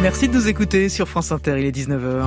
Merci de nous écouter sur France Inter, il est 19h.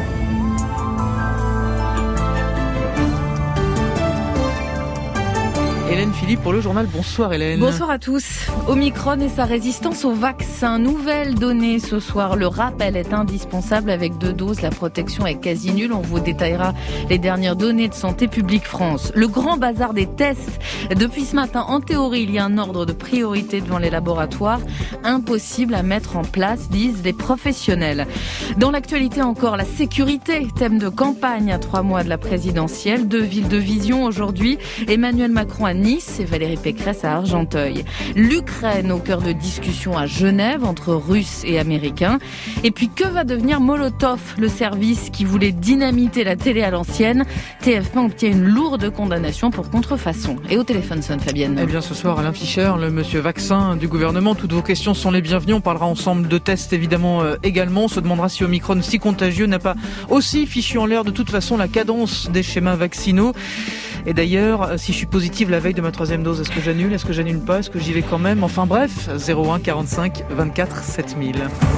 Hélène Philippe pour le journal. Bonsoir Hélène. Bonsoir à tous. Omicron et sa résistance au vaccin. Nouvelle donnée ce soir. Le rappel est indispensable avec 2 doses. La protection est quasi nulle. On vous détaillera les dernières données de Santé publique France. Le grand bazar des tests. Depuis ce matin, en théorie, il y a un ordre de priorité devant les laboratoires. Impossible à mettre en place, disent les professionnels. Dans l'actualité encore, la sécurité. Thème de campagne à 3 mois de la présidentielle. 2 villes de vision aujourd'hui. Emmanuel Macron à Nice et Valérie Pécresse à Argenteuil. L'Ukraine au cœur de discussions à Genève entre Russes et Américains. Et puis que va devenir Molotov, le service qui voulait dynamiter la télé à l'ancienne? TF1 obtient une lourde condamnation pour contrefaçon. Et au téléphone sonne Fabienne. Eh bien ce soir, Alain Fischer, le monsieur vaccin du gouvernement. Toutes vos questions sont les bienvenues. On parlera ensemble de tests évidemment également. On se demandera si Omicron, si contagieux, n'a pas aussi fichu en l'air de toute façon la cadence des schémas vaccinaux. Et d'ailleurs, si je suis positive la veille de ma 3e dose, est-ce que j'annule? Est-ce que j'annule pas? Est-ce que j'y vais quand même? Enfin bref, 01 45 24 7000.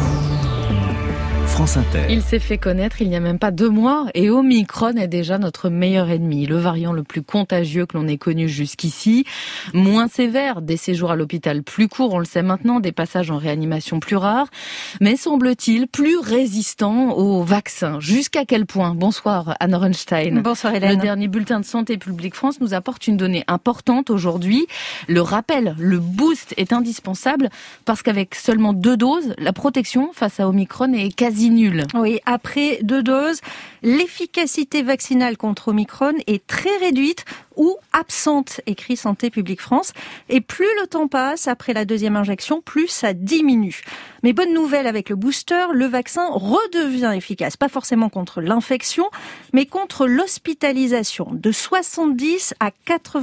France Inter. Il s'est fait connaître il n'y a même pas 2 mois et Omicron est déjà notre meilleur ennemi. Le variant le plus contagieux que l'on ait connu jusqu'ici. Moins sévère, des séjours à l'hôpital plus courts, on le sait maintenant, des passages en réanimation plus rares. Mais semble-t-il plus résistant au vaccin. Jusqu'à quel point? Bonsoir Anne Runstein. Bonsoir Hélène. Le dernier bulletin de Santé publique France nous apporte une donnée importante aujourd'hui. Le rappel, le boost est indispensable parce qu'avec seulement 2 doses, la protection face à Omicron est quasi nulle. Oui, après 2 doses, l'efficacité vaccinale contre Omicron est très réduite ou absente, écrit Santé publique France. Et plus le temps passe après la 2e injection, plus ça diminue. Mais bonne nouvelle avec le booster, le vaccin redevient efficace, pas forcément contre l'infection, mais contre l'hospitalisation, de 70 à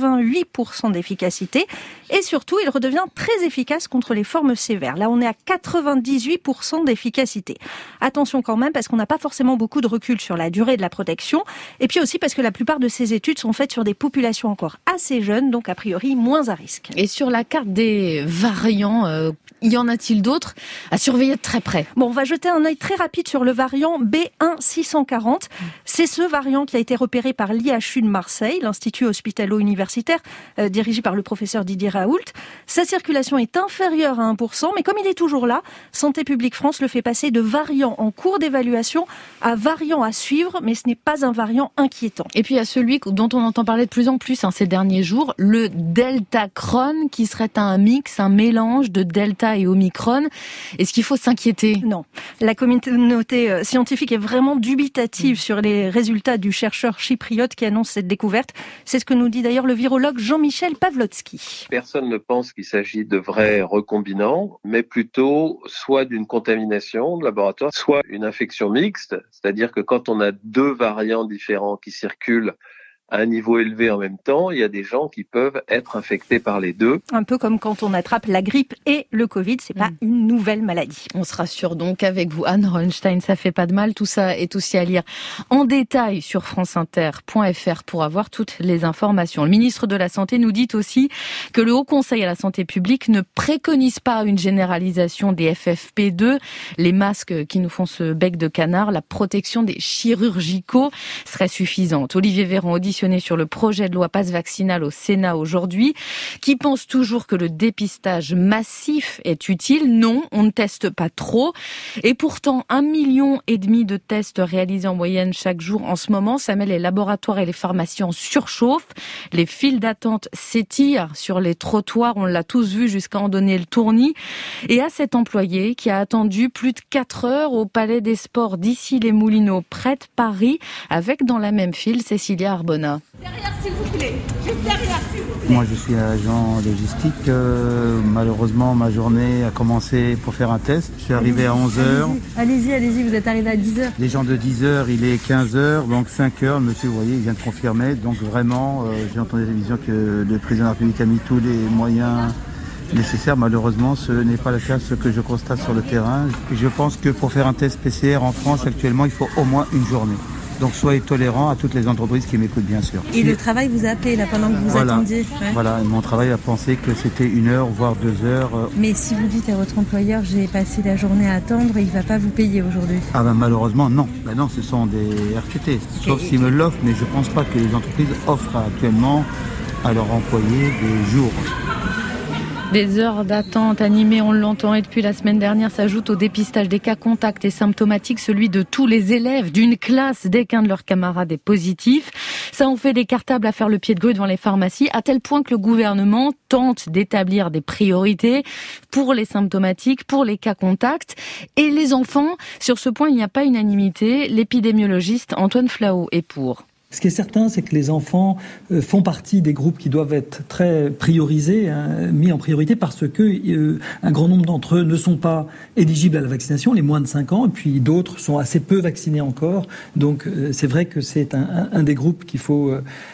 88% d'efficacité. Et surtout, il redevient très efficace contre les formes sévères. Là, on est à 98% d'efficacité. Attention quand même, parce qu'on n'a pas forcément beaucoup de recul sur la durée de la protection. Et puis aussi parce que la plupart de ces études sont faites sur des populations encore assez jeunes, donc a priori moins à risque. Et sur la carte des variants, y en a-t-il d'autres à surveiller de très près? Bon, on va jeter un œil très rapide sur le variant B1640. C'est ce variant qui a été repéré par l'IHU de Marseille, l'Institut hospitalo-universitaire, dirigé par le professeur Didier Raoult. Sa circulation est inférieure à 1%, mais comme il est toujours là, Santé publique France le fait passer de variant en cours d'évaluation à variant à suivre, mais ce n'est pas un variant inquiétant. Et puis il y a celui dont on entend parler de plus en plus ces derniers jours, le Deltacron, qui serait un mix, un mélange de Delta et Omicron. Est-ce qu'il faut s'inquiéter? Non. La communauté scientifique est vraiment dubitative sur les résultats du chercheur chypriote qui annonce cette découverte. C'est ce que nous dit d'ailleurs le virologue Jean-Michel Pavlotsky. Personne ne pense qu'il s'agit de vrais recombinants, mais plutôt soit d'une contamination de laboratoire, soit une infection mixte, c'est-à-dire que quand on a 2 variants différents qui circulent à un niveau élevé en même temps, il y a des gens qui peuvent être infectés par les 2. Un peu comme quand on attrape la grippe et le Covid, c'est pas une nouvelle maladie. On se rassure donc avec vous, Anne Runstein, ça fait pas de mal. Tout ça est aussi à lire en détail sur franceinter.fr pour avoir toutes les informations. Le ministre de la Santé nous dit aussi que le Haut Conseil à la Santé publique ne préconise pas une généralisation des FFP2, les masques qui nous font ce bec de canard. La protection des chirurgicaux serait suffisante. Olivier Véran, auditionné sur le projet de loi passe vaccinal au Sénat aujourd'hui, qui pense toujours que le dépistage massif est utile. Non, on ne teste pas trop. Et pourtant, 1,5 million de tests réalisés en moyenne chaque jour en ce moment, ça met les laboratoires et les pharmacies en surchauffe. Les files d'attente s'étirent sur les trottoirs, on l'a tous vu jusqu'à en donner le tournis. Et à cet employé qui a attendu plus de 4 heures au Palais des Sports d'Issy-les-Moulineaux, près de Paris, avec dans la même file Cécilia Arbona. Derrière, s'il vous plaît. Juste derrière, s'il vous plaît. Moi, je suis agent logistique. Malheureusement, ma journée a commencé pour faire un test. Je suis arrivé à 11h. Allez-y, vous êtes arrivé à 10h. Les gens de 10h, il est 15h, donc 5h. Monsieur, vous voyez, il vient de confirmer. Donc vraiment, j'ai entendu à la télévision que le président de la République a mis tous les moyens nécessaires. Malheureusement, ce n'est pas le cas, ce que je constate sur le terrain. Je pense que pour faire un test PCR en France, actuellement, il faut au moins une journée. Donc soyez tolérants à toutes les entreprises qui m'écoutent, bien sûr. Et le travail vous a appelé là pendant que vous attendiez. Ouais. Voilà, mon travail a pensé que c'était 1 heure, voire 2 heures. Mais si vous dites à votre employeur, j'ai passé la journée à attendre, il va pas vous payer aujourd'hui. Ah ben malheureusement non. Ben non, ce sont des RTT. Sauf s'ils me l'offrent, mais je pense pas que les entreprises offrent actuellement à leurs employés des jours. Des heures d'attente animées, on l'entend, et depuis la semaine dernière s'ajoute au dépistage des cas contacts et symptomatiques celui de tous les élèves d'une classe dès qu'un de leurs camarades est positif. Ça en fait des cartables à faire le pied de grue devant les pharmacies, à tel point que le gouvernement tente d'établir des priorités pour les symptomatiques, pour les cas contacts et les enfants. Sur ce point, il n'y a pas unanimité. L'épidémiologiste Antoine Flahault est pour. Ce qui est certain, c'est que les enfants font partie des groupes qui doivent être très priorisés, mis en priorité, parce que un grand nombre d'entre eux ne sont pas éligibles à la vaccination, les moins de 5 ans, et puis d'autres sont assez peu vaccinés encore. Donc c'est vrai que c'est un des groupes qu'il faut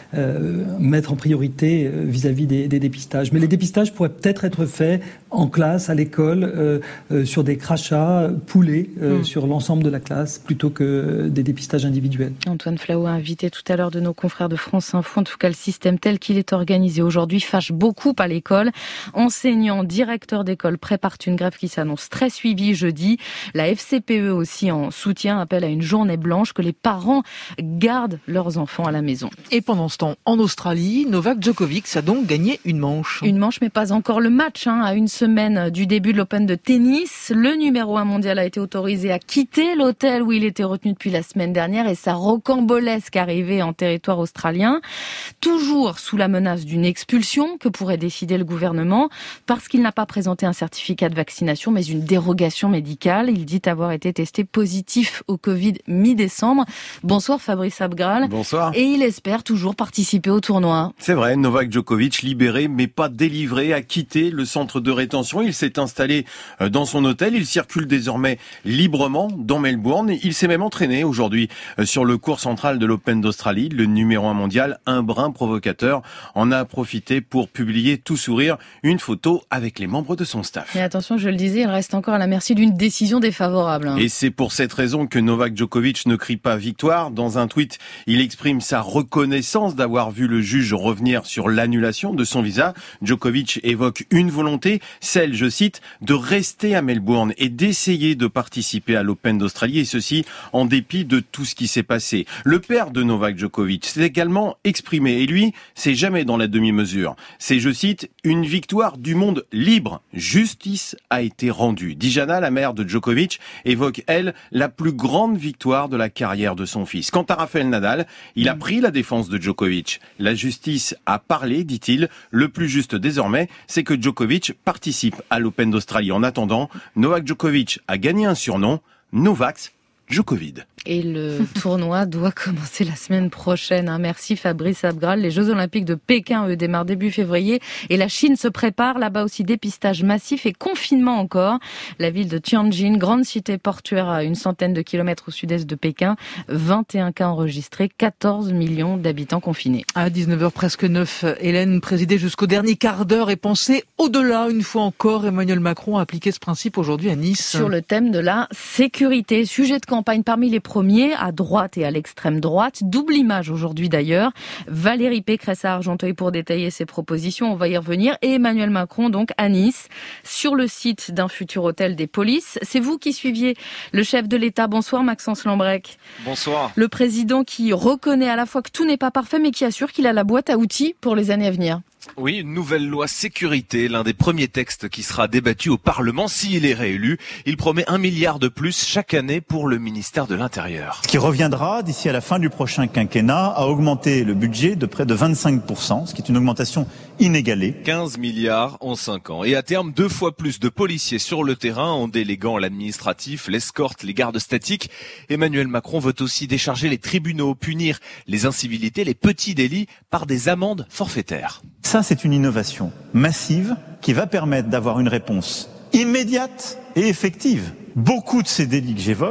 mettre en priorité vis-à-vis des dépistages. Mais les dépistages pourraient peut-être être faits en classe, à l'école, sur des crachats poulés sur l'ensemble de la classe, plutôt que des dépistages individuels. Antoine Flahault a invité tout à l'heure de nos confrères de France Info. En tout cas, le système tel qu'il est organisé aujourd'hui fâche beaucoup à l'école. Enseignants, directeurs d'école préparent une grève qui s'annonce très suivie jeudi. La FCPE aussi en soutien appelle à une journée blanche, que les parents gardent leurs enfants à la maison. Et pendant ce temps, en Australie, Novak Djokovic a donc gagné une manche. Une manche, mais pas encore le match. À une semaine du début de l'Open de tennis, le numéro 1 mondial a été autorisé à quitter l'hôtel où il était retenu depuis la semaine dernière, et sa rocambolesque arrivée en territoire australien, toujours sous la menace d'une expulsion que pourrait décider le gouvernement, parce qu'il n'a pas présenté un certificat de vaccination, mais une dérogation médicale. Il dit avoir été testé positif au Covid mi-décembre. Bonsoir Fabrice Abgral. Bonsoir. Et il espère toujours participer au tournoi. C'est vrai, Novak Djokovic, libéré mais pas délivré, a quitté le centre de rétention. Il s'est installé dans son hôtel. Il circule désormais librement dans Melbourne. Il s'est même entraîné aujourd'hui sur le court central de l'Open d'Australie. Le numéro 1 mondial, un brin provocateur, en a profité pour publier tout sourire une photo avec les membres de son staff. Mais attention, je le disais, il reste encore à la merci d'une décision défavorable. Et c'est pour cette raison que Novak Djokovic ne crie pas victoire. Dans un tweet, il exprime sa reconnaissance d'avoir vu le juge revenir sur l'annulation de son visa. Djokovic évoque une volonté, celle, je cite, de rester à Melbourne et d'essayer de participer à l'Open d'Australie, et ceci en dépit de tout ce qui s'est passé. Le père de Novak Djokovic s'est également exprimé, et lui, c'est jamais dans la demi-mesure. C'est, je cite, une victoire du monde libre. Justice a été rendue. Dijana, la mère de Djokovic, évoque, elle, la plus grande victoire de la carrière de son fils. Quant à Rafael Nadal, il a pris la défense de Djokovic. La justice a parlé, dit-il. Le plus juste désormais, c'est que Djokovic participe à l'Open d'Australie. En attendant, Novak Djokovic a gagné un surnom, Novak Djokovic. Et le tournoi doit commencer la semaine prochaine. Merci Fabrice Abgral. Les Jeux Olympiques de Pékin, eux, démarrent début février. Et la Chine se prépare. Là-bas aussi, dépistage massif et confinement encore. La ville de Tianjin, grande cité portuaire à une centaine de kilomètres au sud-est de Pékin. 21 cas enregistrés, 14 millions d'habitants confinés. À 19h presque 9, Hélène, présidée jusqu'au dernier quart d'heure et pensée au-delà. Une fois encore, Emmanuel Macron a appliqué ce principe aujourd'hui à Nice. Sur le thème de la sécurité. Sujet de campagne parmi les premiers, à droite et à l'extrême droite. Double image aujourd'hui d'ailleurs. Valérie Pécresse à Argenteuil pour détailler ses propositions, on va y revenir. Et Emmanuel Macron donc à Nice, sur le site d'un futur hôtel des polices. C'est vous qui suiviez le chef de l'État. Bonsoir Maxence Lambrec. Bonsoir. Le président qui reconnaît à la fois que tout n'est pas parfait, mais qui assure qu'il a la boîte à outils pour les années à venir. Oui, une nouvelle loi sécurité, l'un des premiers textes qui sera débattu au Parlement s'il est réélu. Il promet 1 milliard de plus chaque année pour le ministère de l'Intérieur. Ce qui reviendra d'ici à la fin du prochain quinquennat à augmenter le budget de près de 25%, ce qui est une augmentation inégalée. 15 milliards en 5 ans. Et à terme, 2 fois plus de policiers sur le terrain en déléguant l'administratif, l'escorte, les gardes statiques. Emmanuel Macron veut aussi décharger les tribunaux, punir les incivilités, les petits délits par des amendes forfaitaires. Ça, c'est une innovation massive qui va permettre d'avoir une réponse immédiate et effective. Beaucoup de ces délits que j'évoque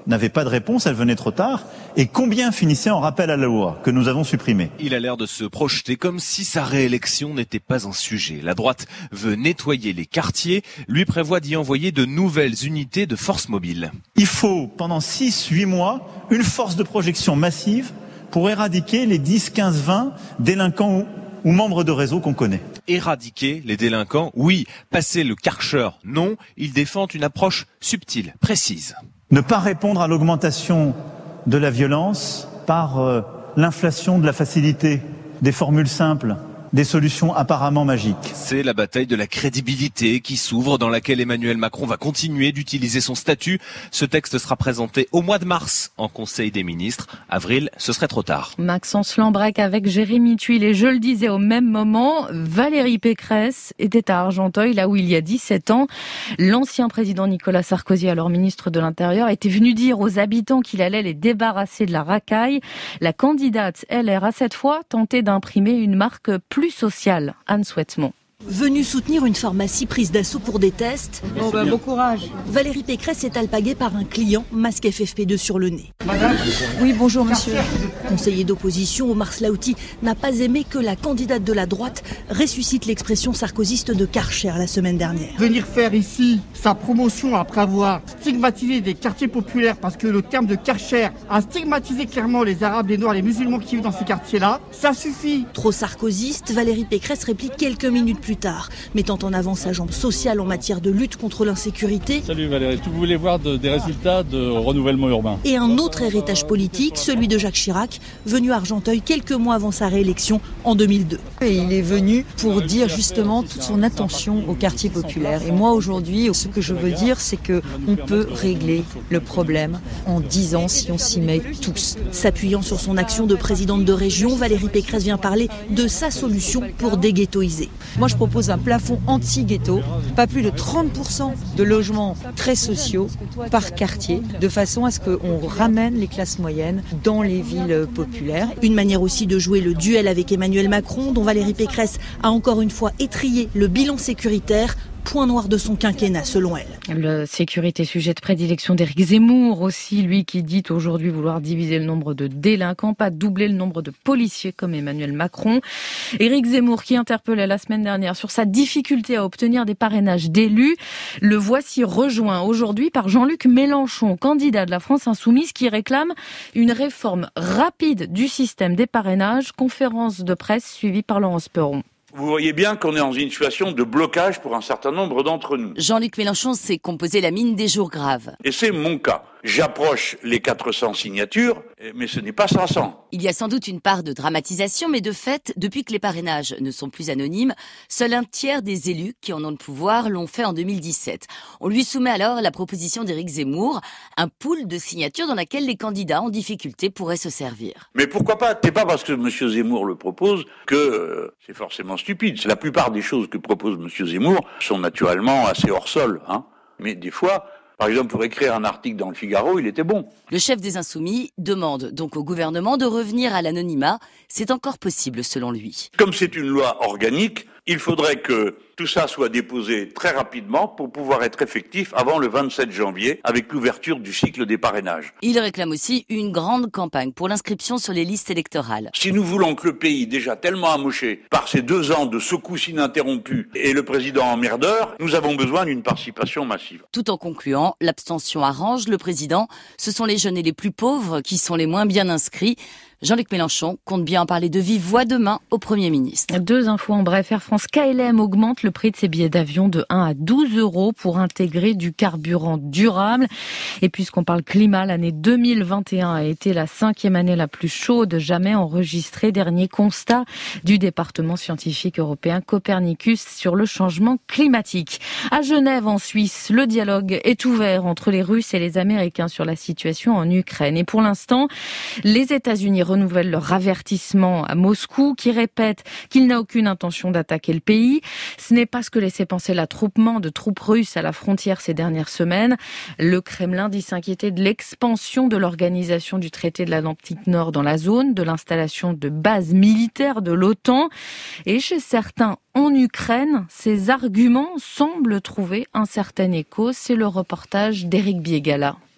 n'avait pas de réponse, elle venait trop tard. Et combien finissait en rappel à la loi que nous avons supprimé ? Il a l'air de se projeter comme si sa réélection n'était pas un sujet. La droite veut nettoyer les quartiers, lui prévoit d'y envoyer de nouvelles unités de force mobile. Il faut, pendant 6-8 mois, une force de projection massive pour éradiquer les 10, 15, 20 délinquants ou membres de réseau qu'on connaît. Éradiquer les délinquants, oui. Passer le Karcher, non. Il défend une approche subtile, précise. Ne pas répondre à l'augmentation de la violence par l'inflation de la facilité, des formules simples, des solutions apparemment magiques. C'est la bataille de la crédibilité qui s'ouvre, dans laquelle Emmanuel Macron va continuer d'utiliser son statut. Ce texte sera présenté au mois de mars en Conseil des ministres. Avril, ce serait trop tard. Maxence Lambrec avec Jérémy Thuil. Et je le disais au même moment, Valérie Pécresse était à Argenteuil, là où il y a 17 ans, l'ancien président Nicolas Sarkozy, alors ministre de l'Intérieur, était venu dire aux habitants qu'il allait les débarrasser de la racaille. La candidate LR a cette fois tenté d'imprimer une marque plus sociale. Anne Souhaitement. Venue soutenir une pharmacie prise d'assaut pour des tests. Bon courage. Valérie Pécresse est alpaguée par un client, masque FFP2 sur le nez. Madame ? Oui, bonjour monsieur. Conseiller d'opposition, Omar Slaouti n'a pas aimé que la candidate de la droite ressuscite l'expression sarkozyste de Karcher la semaine dernière. Venir faire ici sa promotion après avoir stigmatisé des quartiers populaires, parce que le terme de Karcher a stigmatisé clairement les Arabes, les Noirs, les musulmans qui vivent dans ces quartiers-là, ça suffit. Trop sarkozyste, Valérie Pécresse réplique quelques minutes plus tard, mettant en avant sa jambe sociale en matière de lutte contre l'insécurité. Salut Valérie, vous voulez voir des résultats de renouvellement urbain. Et un autre héritage politique, celui de Jacques Chirac, venu à Argenteuil quelques mois avant sa réélection en 2002. Et il est venu pour dire justement toute son attention aux quartiers populaires. Et moi aujourd'hui, ce que je veux dire, c'est qu'on peut régler le problème en 10 ans si on s'y met tous. S'appuyant sur son action de présidente de région, Valérie Pécresse vient parler de sa solution pour déghettoiser. Moi je propose un plafond anti-ghetto, pas plus de 30% de logements très sociaux par quartier, de façon à ce qu'on ramène les classes moyennes dans les villes populaires. Une manière aussi de jouer le duel avec Emmanuel Macron, dont Valérie Pécresse a encore une fois étrillé le bilan sécuritaire. Point noir de son quinquennat, selon elle. La sécurité, sujet de prédilection d'Éric Zemmour aussi, lui qui dit aujourd'hui vouloir diviser le nombre de délinquants, pas doubler le nombre de policiers comme Emmanuel Macron. Éric Zemmour qui interpellait la semaine dernière sur sa difficulté à obtenir des parrainages d'élus. Le voici rejoint aujourd'hui par Jean-Luc Mélenchon, candidat de la France Insoumise, qui réclame une réforme rapide du système des parrainages. Conférence de presse suivie par Laurence Perron. Vous voyez bien qu'on est dans une situation de blocage pour un certain nombre d'entre nous. Jean-Luc Mélenchon s'est composé la mine des jours graves. Et c'est mon cas. J'approche les 400 signatures, mais ce n'est pas 500. Il y a sans doute une part de dramatisation, mais de fait, depuis que les parrainages ne sont plus anonymes, seul un tiers des élus qui en ont le pouvoir l'ont fait en 2017. On lui soumet alors la proposition d'Éric Zemmour, un pool de signatures dans laquelle les candidats en difficulté pourraient se servir. Mais pourquoi pas ? C'est pas parce que M. Zemmour le propose que c'est forcément stupide. La plupart des choses que propose M. Zemmour sont naturellement assez hors sol, Mais des fois, par exemple, pour écrire un article dans le Figaro, il était bon. Le chef des Insoumis demande donc au gouvernement de revenir à l'anonymat. C'est encore possible selon lui. Comme c'est une loi organique, il faudrait que tout ça soit déposé très rapidement pour pouvoir être effectif avant le 27 janvier avec l'ouverture du cycle des parrainages. Il réclame aussi une grande campagne pour l'inscription sur les listes électorales. Si nous voulons que le pays, déjà tellement amoché par ces 2 ans de secousses ininterrompues et le président emmerdeur, nous avons besoin d'une participation massive. Tout en concluant, l'abstention arrange le président. Ce sont les jeunes et les plus pauvres qui sont les moins bien inscrits. Jean-Luc Mélenchon compte bien en parler de vive voix demain au Premier ministre. 2 infos en bref. Air France KLM augmente le prix de ses billets d'avion de 1 à 12 € pour intégrer du carburant durable. Et puisqu'on parle climat, l'année 2021 a été la 5e année la plus chaude jamais enregistrée. Dernier constat du département scientifique européen Copernicus sur le changement climatique. À Genève, en Suisse, le dialogue est ouvert entre les Russes et les Américains sur la situation en Ukraine. Et pour l'instant, les États-Unis renouvellent leur avertissement à Moscou, qui répète qu'il n'a aucune intention d'attaquer le pays. Ce n'est pas ce que laissait penser l'attroupement de troupes russes à la frontière ces dernières semaines. Le Kremlin dit s'inquiéter de l'expansion de l'organisation du traité de l'Atlantique Nord dans la zone, de l'installation de bases militaires de l'OTAN. Et chez certains en Ukraine, ces arguments semblent trouver un certain écho. C'est le reportage d'Éric Biegala.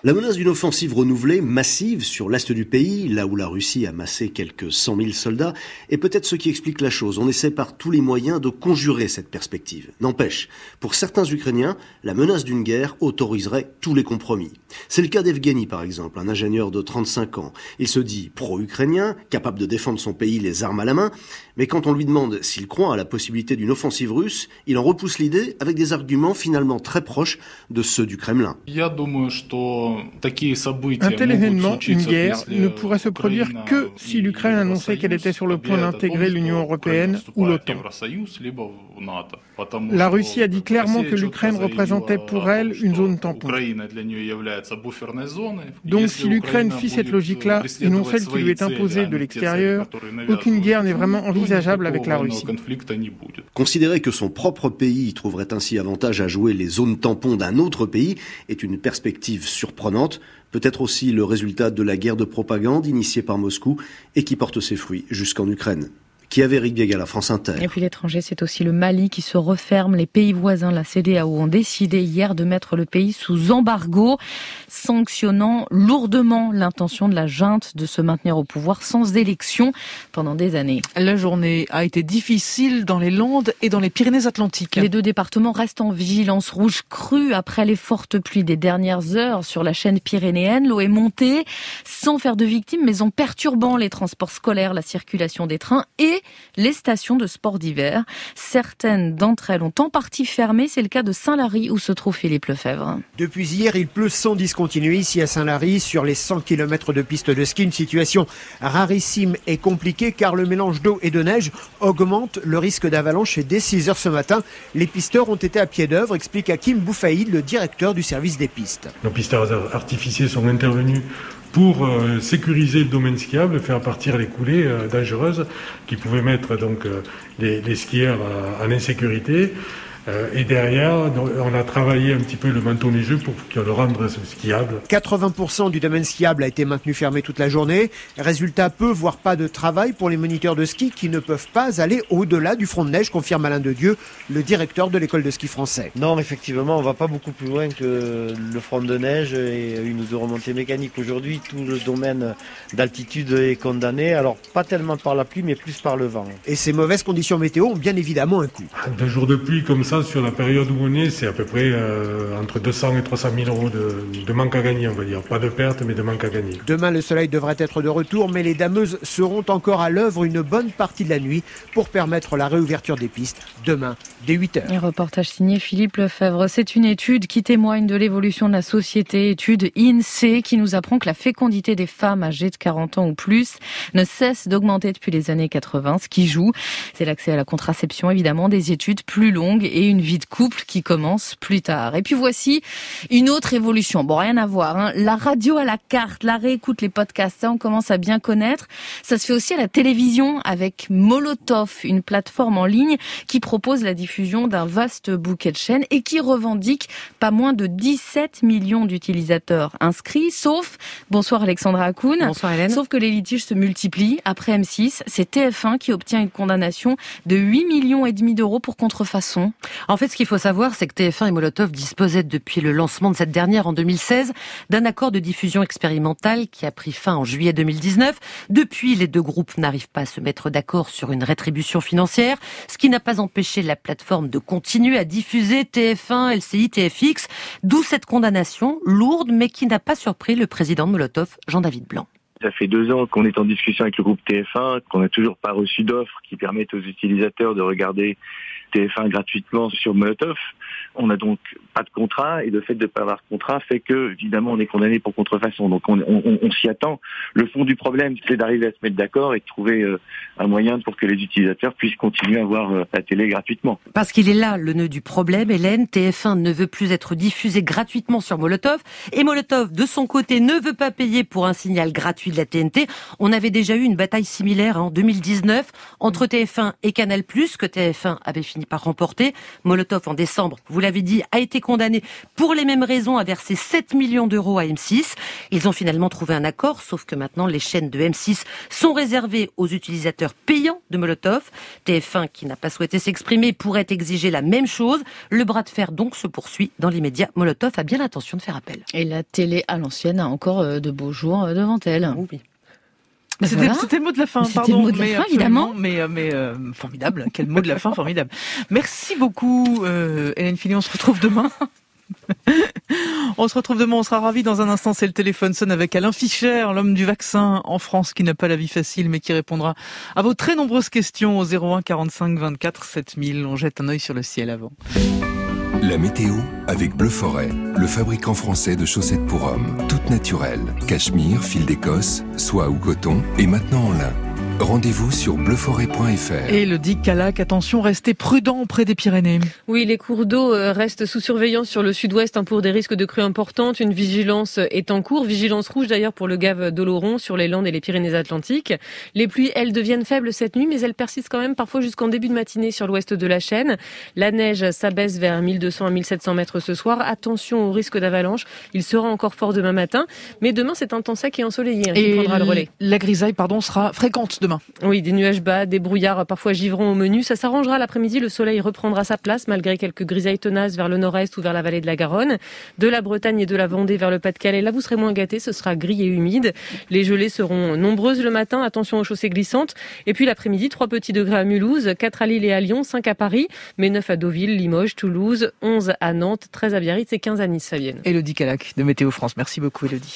La menace d'une offensive renouvelée, massive, sur l'est du pays, là où la Russie a massé quelques 100 000 soldats, est peut-être ce qui explique la chose. On essaie par tous les moyens de conjurer cette perspective. N'empêche, pour certains Ukrainiens, la menace d'une guerre autoriserait tous les compromis. C'est le cas d'Evgeny, par exemple, un ingénieur de 35 ans. Il se dit pro-ukrainien, capable de défendre son pays les armes à la main, mais quand on lui demande s'il croit à la possibilité d'une offensive russe, il en repousse l'idée avec des arguments finalement très proches de ceux du Kremlin. Un tel événement, une guerre, ne pourrait se produire que si l'Ukraine annonçait qu'elle était sur le point d'intégrer l'Union européenne ou l'OTAN. La Russie a dit clairement que l'Ukraine représentait pour elle une zone tampon. Donc si l'Ukraine fit cette logique-là, et non celle qui lui est imposée de l'extérieur, aucune guerre n'est vraiment envisageable avec la Russie. Considérer que son propre pays trouverait ainsi avantage à jouer les zones tampons d'un autre pays est une perspective surprenante, peut-être aussi le résultat de la guerre de propagande initiée par Moscou et qui porte ses fruits jusqu'en Ukraine. Kiev, Eric Biegala, France Inter. Et puis l'étranger, c'est aussi le Mali qui se referme. Les pays voisins, la CEDEAO, ont décidé hier de mettre le pays sous embargo, sanctionnant lourdement l'intention de la junte de se maintenir au pouvoir sans élection pendant des années. La journée a été difficile dans les Landes et dans les Pyrénées-Atlantiques. Les deux départements restent en vigilance rouge crue après les fortes pluies des dernières heures sur la chaîne pyrénéenne. L'eau est montée sans faire de victimes, mais en perturbant les transports scolaires, la circulation des trains et les stations de sport d'hiver. Certaines d'entre elles ont en partie fermé. C'est le cas de Saint-Lary où se trouve Philippe Lefebvre. Depuis hier, il pleut sans discontinuer ici à Saint-Lary sur les 100 km de piste de ski. Une situation rarissime et compliquée car le mélange d'eau et de neige augmente le risque d'avalanche. Et dès 6 heures ce matin, les pisteurs ont été à pied d'œuvre, explique Hakim Boufaïd, le directeur du service des pistes. Nos pisteurs artificiels sont intervenus pour sécuriser le domaine skiable, faire partir les coulées dangereuses qui pouvaient mettre donc les skieurs en insécurité. Et derrière, on a travaillé un petit peu le manteau neigeux pour le rendre skiable. 80% du domaine skiable a été maintenu fermé toute la journée. Résultat, peu, voire pas de travail pour les moniteurs de ski qui ne peuvent pas aller au-delà du front de neige, confirme Alain Dedieu, le directeur de l'école de ski français. Non, effectivement, on va pas beaucoup plus loin que le front de neige et une ou deux remontées mécaniques. Aujourd'hui, tout le domaine d'altitude est condamné. Alors, pas tellement par la pluie, mais plus par le vent. Et ces mauvaises conditions météo ont bien évidemment un coût. 2 jours de pluie comme ça, sur la période où on est, c'est à peu près entre 200 et 300 000 euros de manque à gagner, on va dire. Pas de perte, mais de manque à gagner. Demain, le soleil devrait être de retour, mais les dameuses seront encore à l'œuvre une bonne partie de la nuit pour permettre la réouverture des pistes demain, dès 8 heures. Un reportage signé Philippe Lefebvre. C'est une étude qui témoigne de l'évolution de la société, étude INSEE, qui nous apprend que la fécondité des femmes âgées de 40 ans ou plus ne cesse d'augmenter depuis les années 80. Ce qui joue, c'est l'accès à la contraception, évidemment, des études plus longues et une vie de couple qui commence plus tard. Et puis voici une autre évolution. Bon, rien à voir, hein. La radio à la carte, la réécoute, les podcasts, ça on commence à bien connaître. Ça se fait aussi à la télévision avec Molotov, une plateforme en ligne qui propose la diffusion d'un vaste bouquet de chaînes et qui revendique pas moins de 17 millions d'utilisateurs inscrits, sauf, bonsoir Alexandra Akoun. Bonsoir Hélène. Sauf que les litiges se multiplient. Après M6, c'est TF1 qui obtient une condamnation de 8,5 millions d'euros pour contrefaçon. En fait, ce qu'il faut savoir, c'est que TF1 et Molotov disposaient depuis le lancement de cette dernière en 2016 d'un accord de diffusion expérimental qui a pris fin en juillet 2019. Depuis, les deux groupes n'arrivent pas à se mettre d'accord sur une rétribution financière, ce qui n'a pas empêché la plateforme de continuer à diffuser TF1, LCI, TFX, d'où cette condamnation lourde mais qui n'a pas surpris le président de Molotov, Jean-David Blanc. Ça fait 2 ans qu'on est en discussion avec le groupe TF1, qu'on n'a toujours pas reçu d'offres qui permettent aux utilisateurs de regarder TF1 gratuitement sur Molotov. On n'a donc pas de contrat et le fait de ne pas avoir de contrat fait que, évidemment, on est condamné pour contrefaçon. Donc on s'y attend. Le fond du problème, c'est d'arriver à se mettre d'accord et de trouver un moyen pour que les utilisateurs puissent continuer à voir la télé gratuitement. Parce qu'il est là le nœud du problème, Hélène. TF1 ne veut plus être diffusé gratuitement sur Molotov et Molotov, de son côté, ne veut pas payer pour un signal gratuit de la TNT. On avait déjà eu une bataille similaire en 2019 entre TF1 et Canal+, que TF1 avait financé fini par remporter. Molotov, en décembre, vous l'avez dit, a été condamné pour les mêmes raisons à verser 7 millions d'euros à M6. Ils ont finalement trouvé un accord, sauf que maintenant les chaînes de M6 sont réservées aux utilisateurs payants de Molotov. TF1, qui n'a pas souhaité s'exprimer, pourrait exiger la même chose. Le bras de fer donc se poursuit. Dans l'immédiat, Molotov a bien l'intention de faire appel. Et la télé à l'ancienne a encore de beaux jours devant elle. Oui. C'était le mot de la fin, C'était le mot de la fin, évidemment. Mais formidable. Quel mot de la fin, formidable. Merci beaucoup, Hélène Philly. On se retrouve demain. On sera ravis dans un instant. C'est le téléphone sonne avec Alain Fischer, l'homme du vaccin en France qui n'a pas la vie facile mais qui répondra à vos très nombreuses questions au 01 45 24 7000. On jette un œil sur le ciel avant. La météo avec Bleu Forêt, le fabricant français de chaussettes pour hommes. Toutes naturelles. Cachemire, fil d'Écosse, soie ou coton et maintenant en lin. Rendez-vous sur bleuforêt.fr. Et le dit Calac, attention, restez prudent près des Pyrénées. Oui, les cours d'eau restent sous surveillance sur le sud-ouest pour des risques de crues importantes. Une vigilance est en cours, vigilance rouge d'ailleurs pour le Gave d'Oloron sur les Landes et les Pyrénées-Atlantiques. Les pluies, elles, deviennent faibles cette nuit, mais elles persistent quand même parfois jusqu'en début de matinée sur l'ouest de la chaîne. La neige s'abaisse vers 1200 à 1700 mètres ce soir. Attention au risque d'avalanche. Il sera encore fort demain matin, mais demain c'est un temps sec et ensoleillé qui prendra le relais. La grisaille, sera fréquente demain. Oui, des nuages bas, des brouillards parfois givrants au menu. Ça s'arrangera l'après-midi, le soleil reprendra sa place malgré quelques grisailles tenaces vers le nord-est ou vers la vallée de la Garonne. De la Bretagne et de la Vendée vers le Pas-de-Calais, là vous serez moins gâtés, ce sera gris et humide. Les gelées seront nombreuses le matin, attention aux chaussées glissantes. Et puis l'après-midi, 3 petits degrés à Mulhouse, 4 à Lille et à Lyon, 5 à Paris, mais 9 à Deauville, Limoges, Toulouse, 11 à Nantes, 13 à Biarritz et 15 à Nice, Fabienne. Élodie Calac de Météo France. Merci beaucoup Élodie.